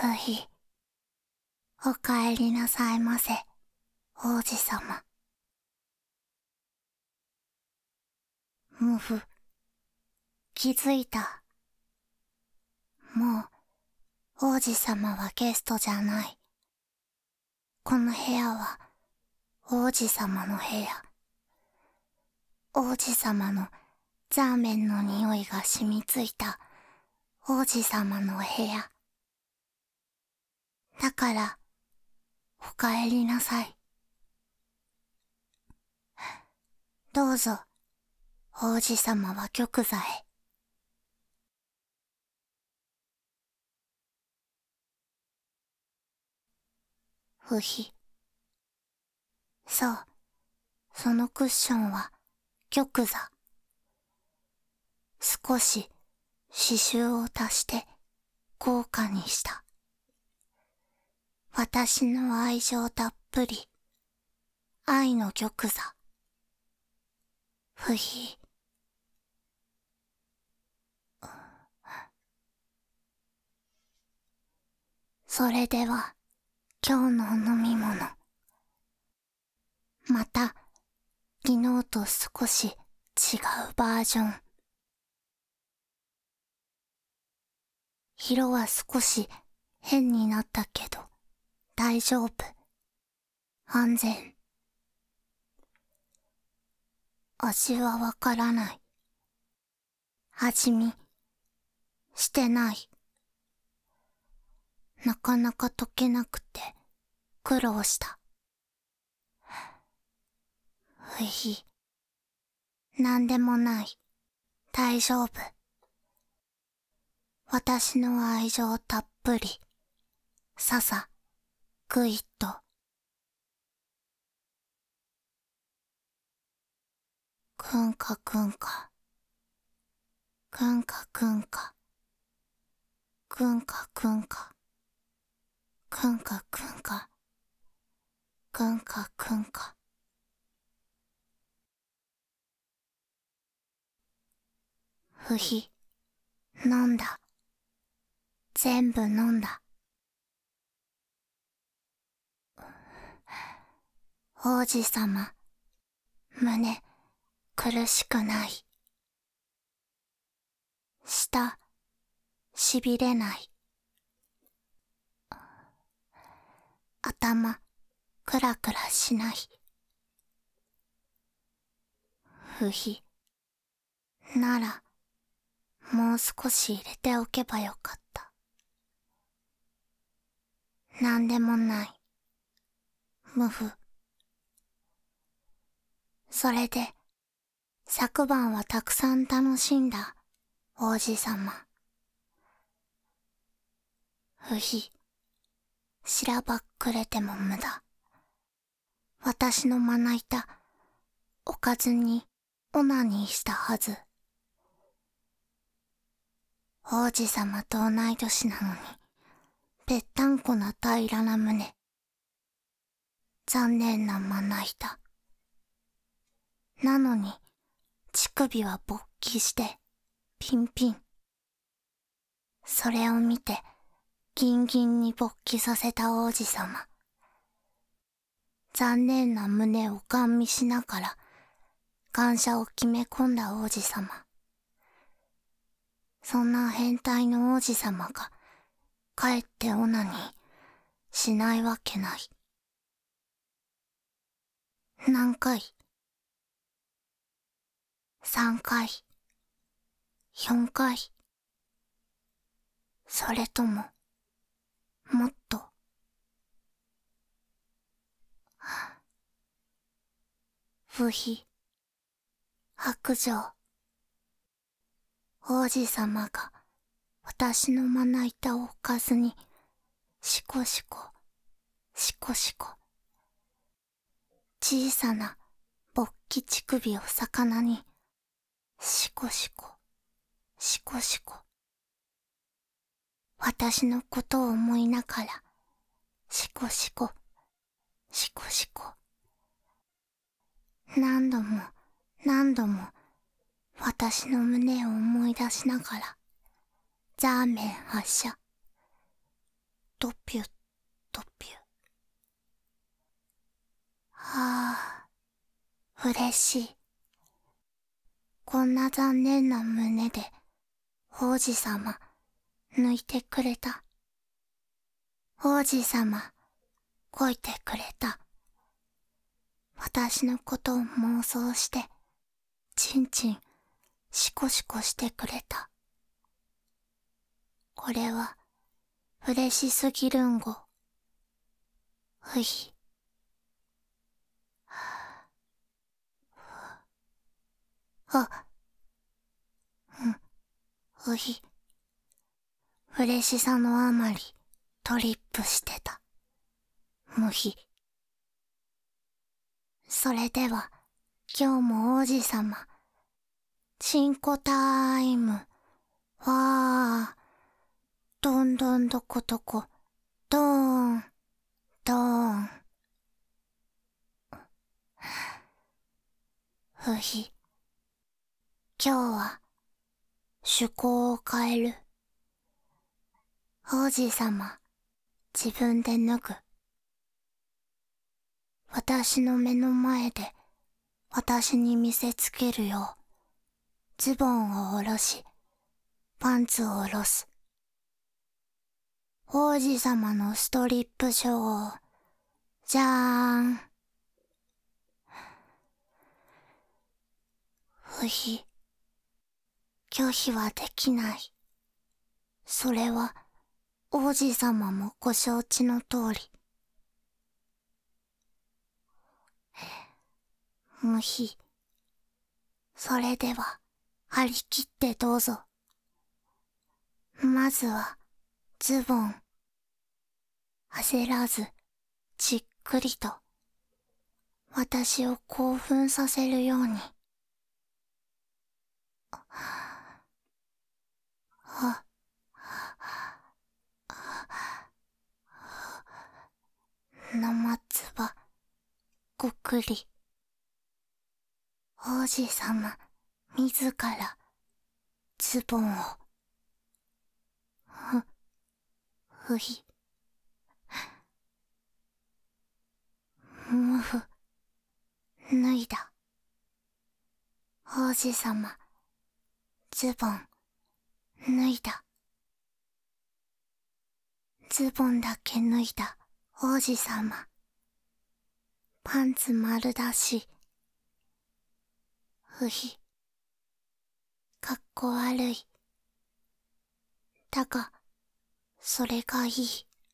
ふひ、おかえりなさいませ、王子様。むふ、気づいた。もう、王子様はゲストじゃない。この部屋は、王子様の部屋。王子様のザーメンの匂いが染みついた王子様の部屋。だから、おかえりなさい。どうぞ、王子様は玉座へ。ふひ。そう、そのクッションは玉座。少し刺繍を足して豪華にした。私の愛情たっぷり、愛の玉座。ふひ。それでは、今日のお飲み物。また、昨日と少し違うバージョン。色は少し変になったけど、大丈夫。安全。味はわからない。味見、してない。なかなか溶けなくて、苦労した。ふひ。なんでもない。大丈夫。私の愛情たっぷり。ささ、ぐいっと。くんかくんか。くんかくんか。くんかくんか。くんかくんか。くんかくんか。ふひ。飲んだ。全部飲んだ。王子様、胸、苦しくない。舌、しびれない。頭、クラクラしない。ふひ。なら、もう少し入れておけばよかった。なんでもない。むふ。それで、昨晩はたくさん楽しんだ、王子様。ふひ。しらばっくれても無駄。私のまな板、おかずにオナニーしたはず。王子様と同い年なのに、ぺったんこな平らな胸。残念なまな板。なのに、乳首は勃起して、ピンピン。それを見て、ギンギンに勃起させた王子様。残念な胸をガン見しながら、感謝を決め込んだ王子様。そんな変態の王子様が、かえってオナニーしないわけない。何回 ?3 回 ?4 回それとも、もっと。不比、白状。王子様が私のまな板を置かずに、しこしこ、しこしこ。小さな勃起乳首を魚に、しこしこ、しこしこ。私のことを思いながら、しこしこ、しこしこ。何度も何度も私の胸を思い出しながら、ザーメン発射。 とぴゅっとぴゅ。はあ、嬉しい。こんな残念な胸で王子様抜いてくれた。王子様こいてくれた。私のことを妄想してちんちんシコシコしてくれた。これは嬉しすぎるんご。うひ。あ、うひ。嬉しさのあまりトリップしてた。無比。それでは今日も王子様チンコタイム。わあ、どんどんどこどこ、どーん、どーん。ふひ。今日は趣向を変える。王子様、自分で脱ぐ。私の目の前で私に見せつけるよう、ズボンを下ろし、パンツを下ろす。王子様のストリップショー。じゃーん。ふひ。拒否はできない。それは王子様もご承知の通り。無比。それでは張り切ってどうぞ。まずはズボン。焦らずじっくりと私を興奮させるように。生唾ごくり。王子様自らズボンをふひ。むふ。脱いだ。王子様ズボン脱いだ。ズボンだけ脱いだ王子様。パンツ丸出し。ふひ。かっこ悪い。だが、それがいい。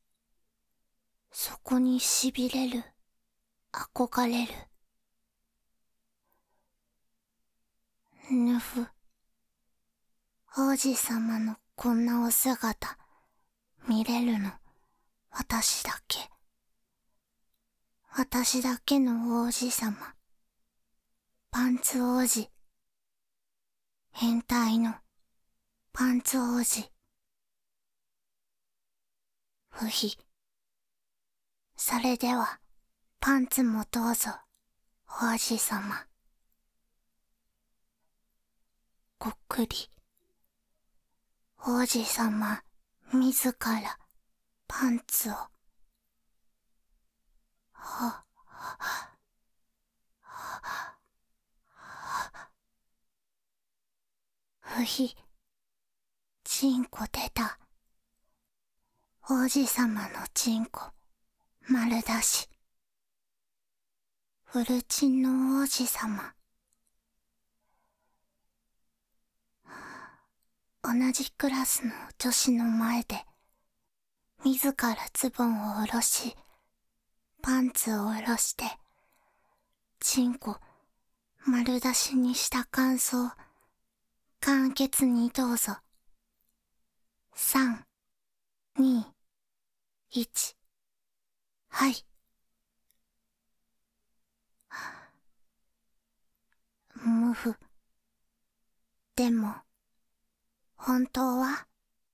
そこに痺れる。憧れる。ぬふ。王子様のこんなお姿、見れるの、私だけ。私だけの王子様。パンツ王子。変態のパンツ王子。ふひ。それでは、パンツもどうぞ、王子様。ごっくり。王子様、自ら、パンツを。ふひ。チンコ出た。王子様のチンコ、丸出し。フルチンの王子様。同じクラスの女子の前で、自らズボンを下ろし、パンツを下ろして、チンコ丸出しにした感想、簡潔にどうぞ。3、2、1、はい。無ふ。でも、本当は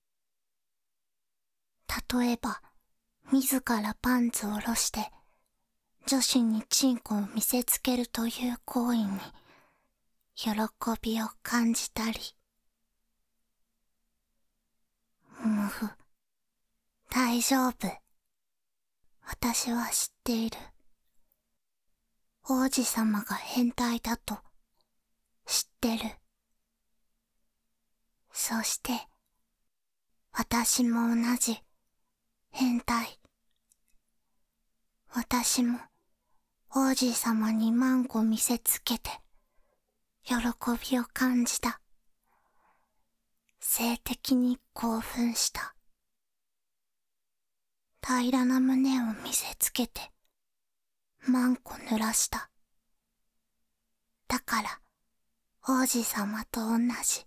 例えば、自らパンツを下ろして、女子にチンコを見せつけるという行為に、喜びを感じたり。無ふ。平大丈夫。私は知っている。王子様が変態だと知ってる。そして、私も同じ変態。私も王子様にマンコ見せつけて喜びを感じた。性的に興奮した。平らな胸を見せつけてマンコ濡らした。だから王子様と同じ。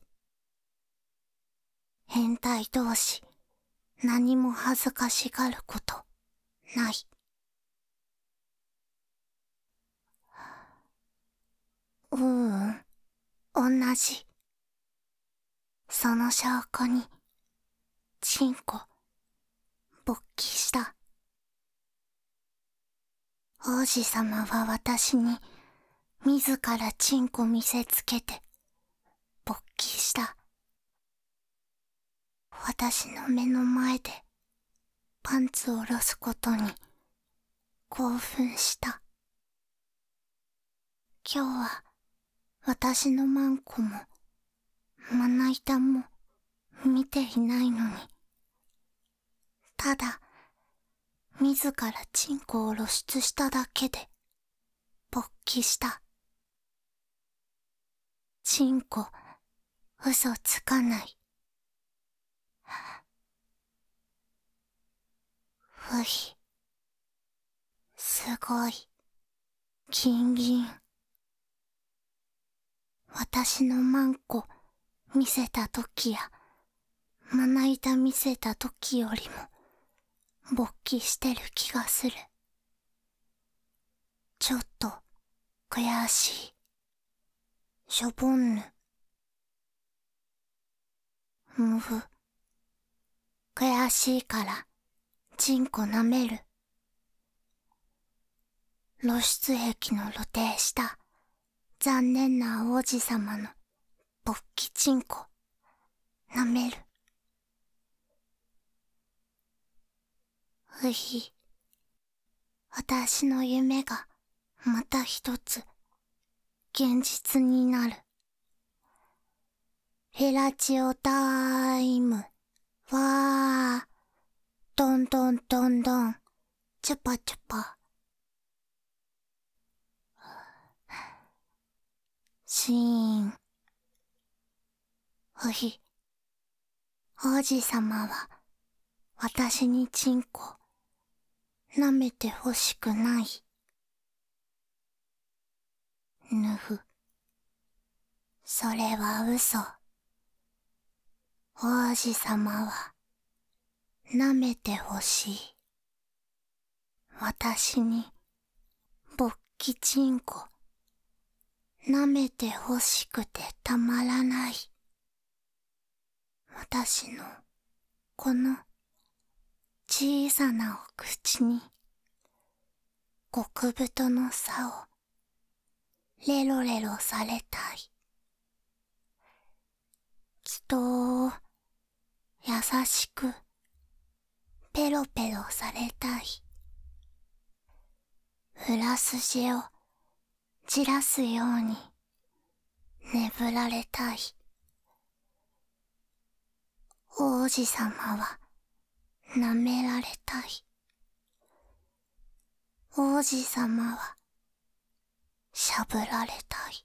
変態同士何も恥ずかしがることない。同じ。その証拠にチンコ勃起した。王子様は私に自らチンコ見せつけて勃起した。私の目の前でパンツを下ろすことに興奮した。今日は私のマンコもまな板も見ていないのに、ただ自らチンコを露出しただけで勃起した。チンコ嘘つかない。ふひ、すごいギンギン。私のマンコ見せた時やまな板見せた時よりも勃起してる気がする。ちょっと悔しい。しょぼんぬ。むふ。悔しいからチンコ舐める。露出癖の露呈した残念な王子様の勃起チンコ舐める。うひ、私の夢がまた一つ現実になる。フェラチオタイム。わー、どんどんどんどん、チュパチュパ。シーン。うひ、王子様は私にチンコ舐めてほしくない。ぬふ。それは嘘。王子様は舐めてほしい。私に勃起チンコ舐めてほしくてたまらない。私のこの小さなお口に極太の竿をレロレロされたい。人を優しくペロペロされたい。フラスジをじらすように眠られたい。王子様は舐められたい。王子様はしゃぶられたい。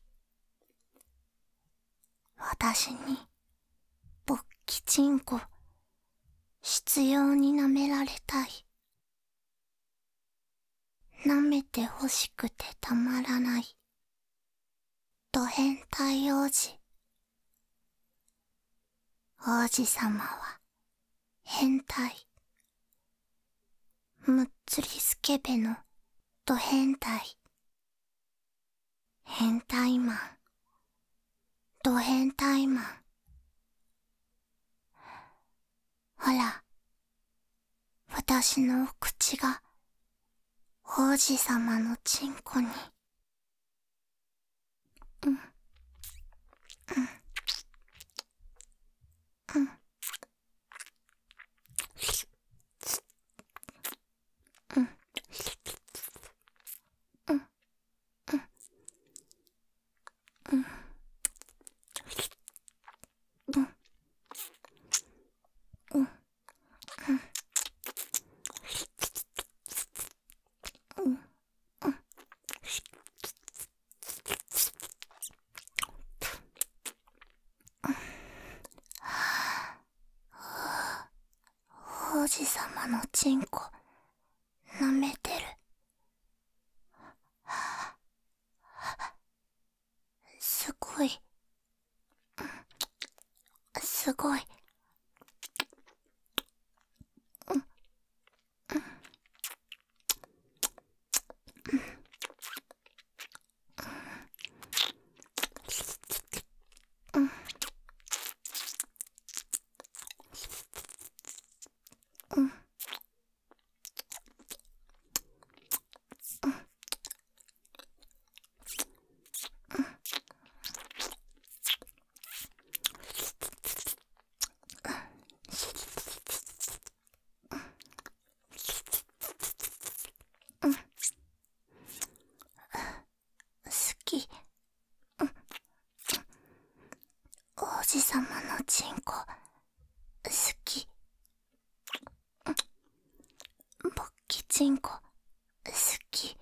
私に勃起チンコ執拗に舐められたい。舐めてほしくてたまらない。ド変態王子。王子様は変態。むっつりスケベのド変態。変態マン。ド変態マン。ほら、私のお口が王子様のチンコに。うん、うん、うん。 子様のチンコ舐めてる。すごい、すごい。好き。王子様のチンコ好き。勃起チンコ好き。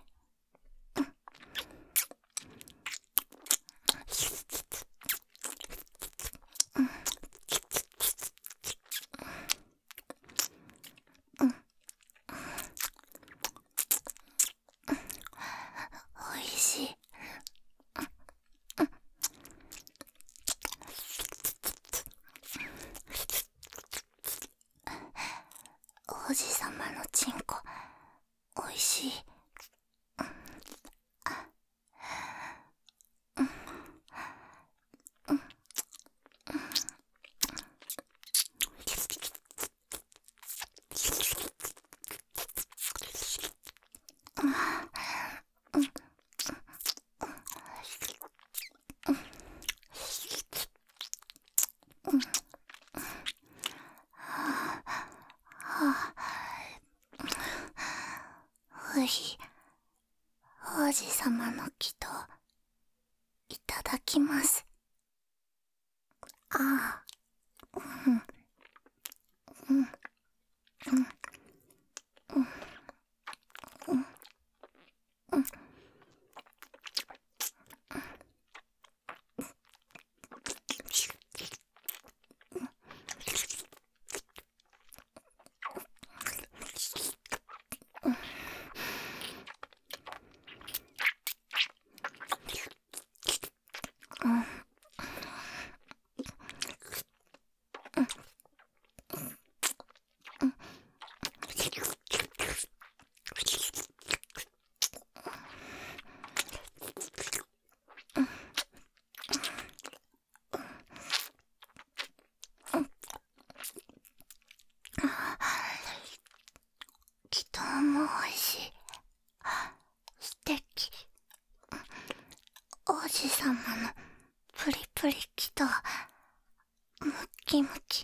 おいしい。王子様のチンコおいしい。うひ、王子様の祈祷いただきます。ああ、祈祷もおいしい。素敵。王子様のプリプリ祈祷ムキムキ。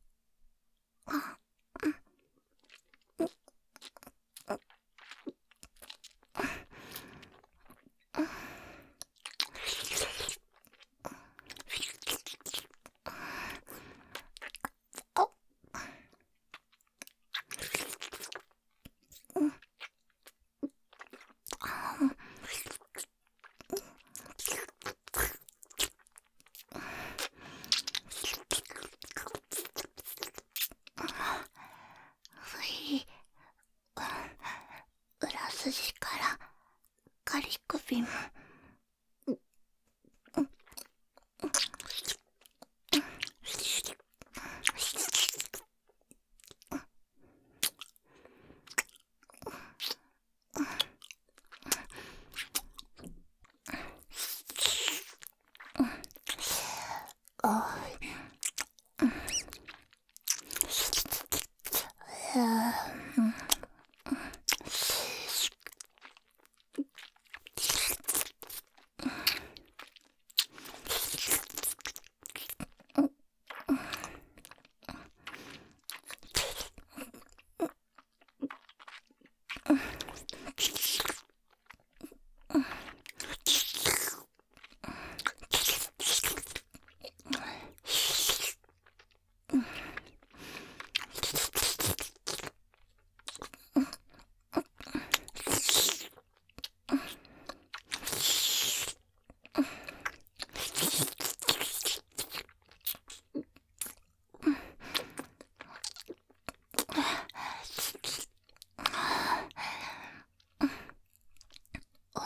裏筋からガリ首も。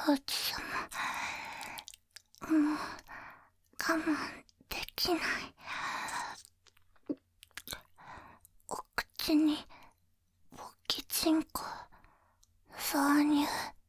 王子様、もう我慢できない。お口にポキチンコ挿入。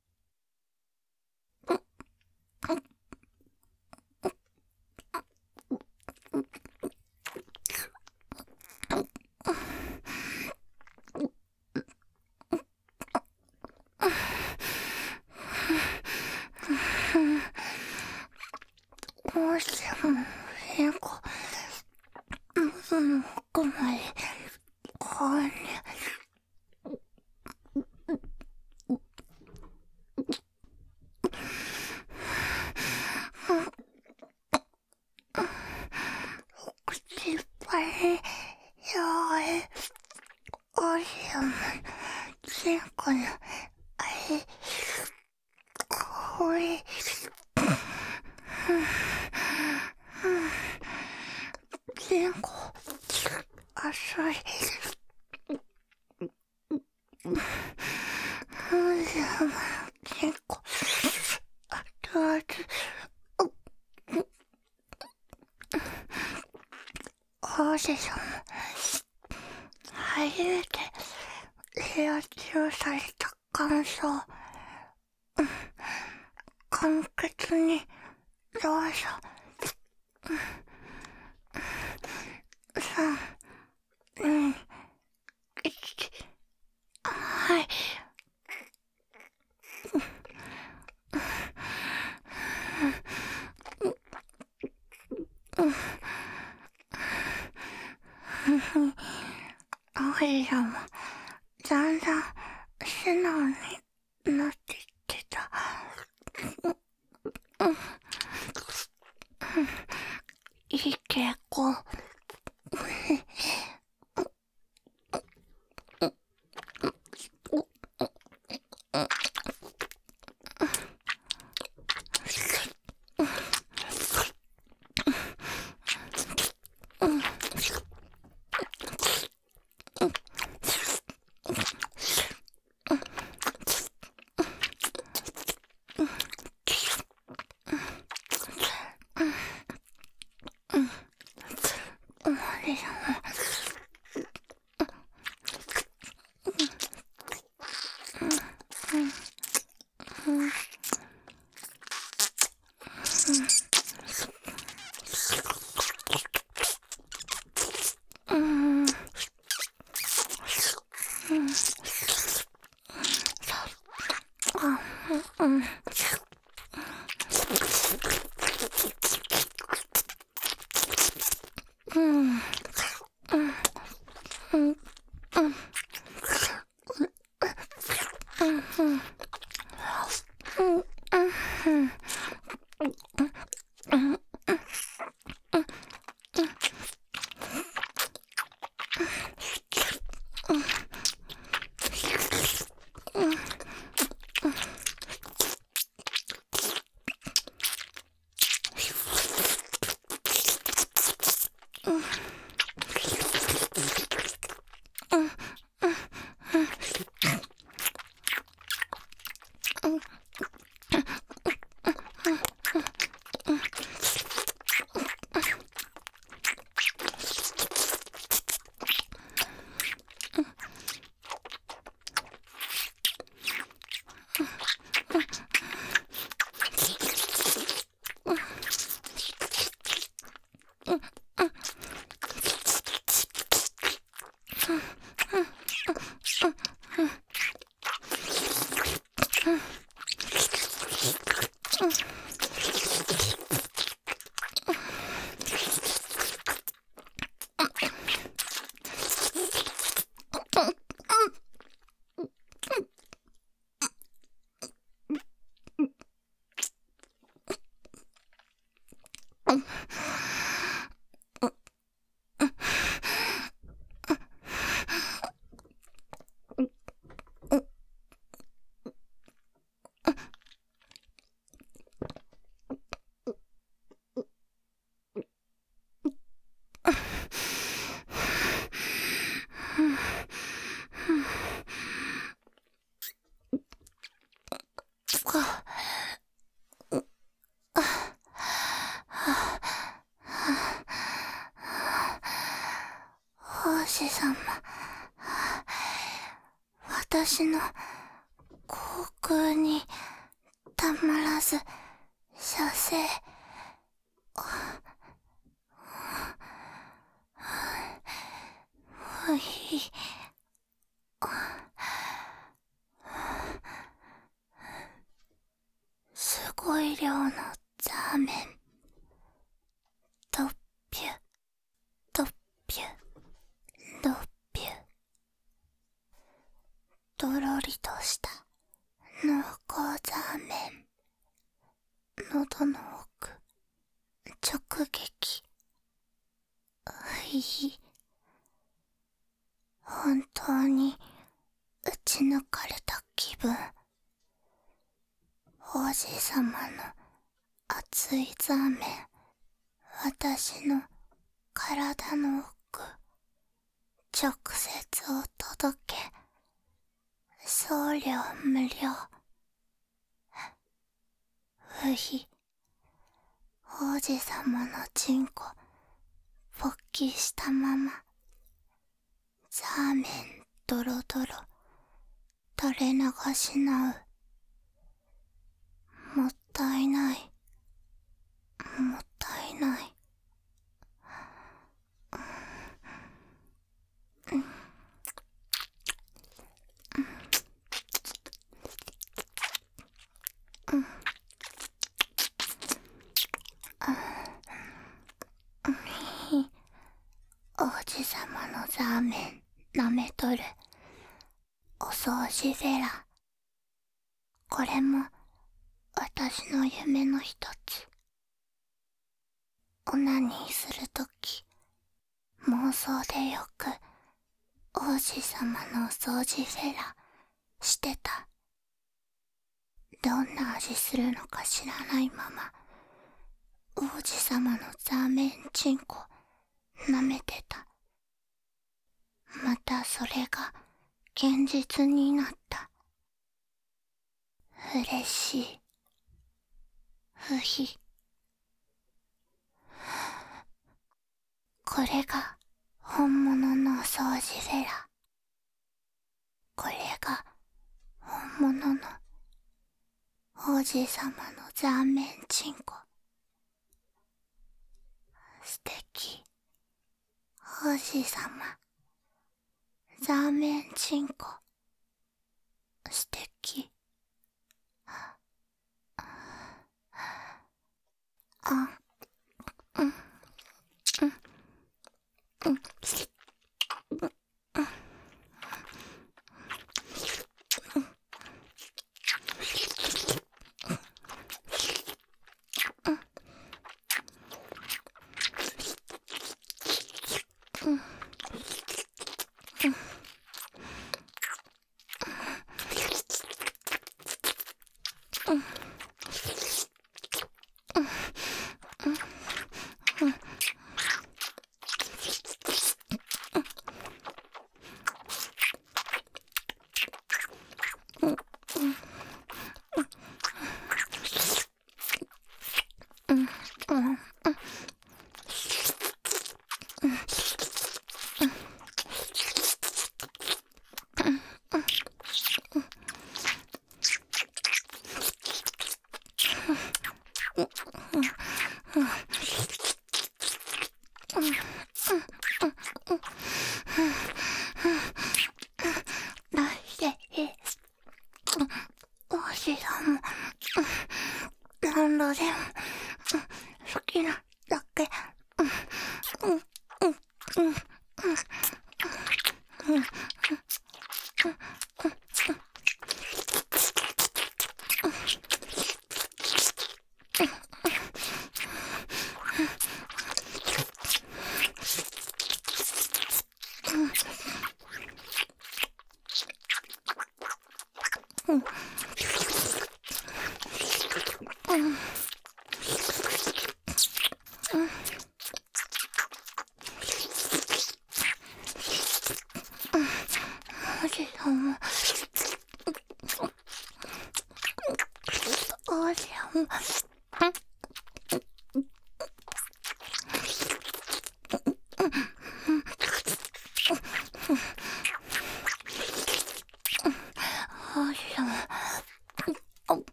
もしも変化喉の奥まで購入。お口いっぱいに弱い王子様チンコの香り。チンコ浅い。王子様のチンコ後々王子様初めてレア中された感想。簡潔にどうぞ。3、2、1。はい。王子様だんだん素直になってきてた。いい傾向。 私の口腔にたまらず射精。すごい量のザーメン。ドッピュドッピュドッピュ。とろりとした濃厚ザーメン。喉の奥直撃。本当に打ち抜かれた気分。王子様の熱いザーメン、私の体の奥直接お届け。送料無料。王子様のチンコ勃起したまま、ザーメンドロドロ垂れ流しなう。もったいない、もったいない。王子様のザーメン舐めとる。お掃除フェラ。これも私の夢の一つ。オナニーするとき、妄想でよく王子様のお掃除フェラしてた。どんな味するのか知らないまま、王子様のザーメンチンコ舐めてた。またそれが現実になった。嬉しい。これが本物のお掃除フェラ。これが本物の王子様のザーメンチンコ。素敵。王子様、ザーメンチンコ。素敵。何度でも好きなだけ。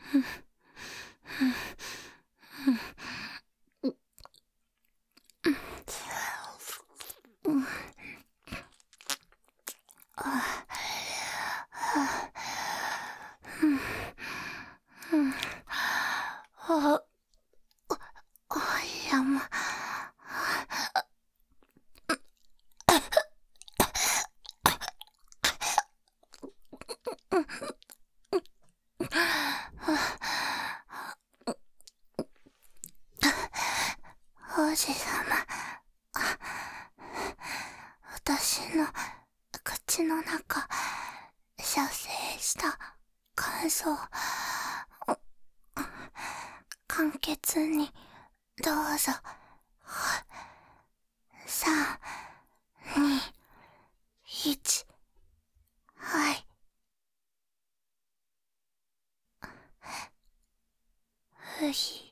やま。王子様、私の口の中、射精した感想、簡潔にどうぞ。3、2、1、はい。不義。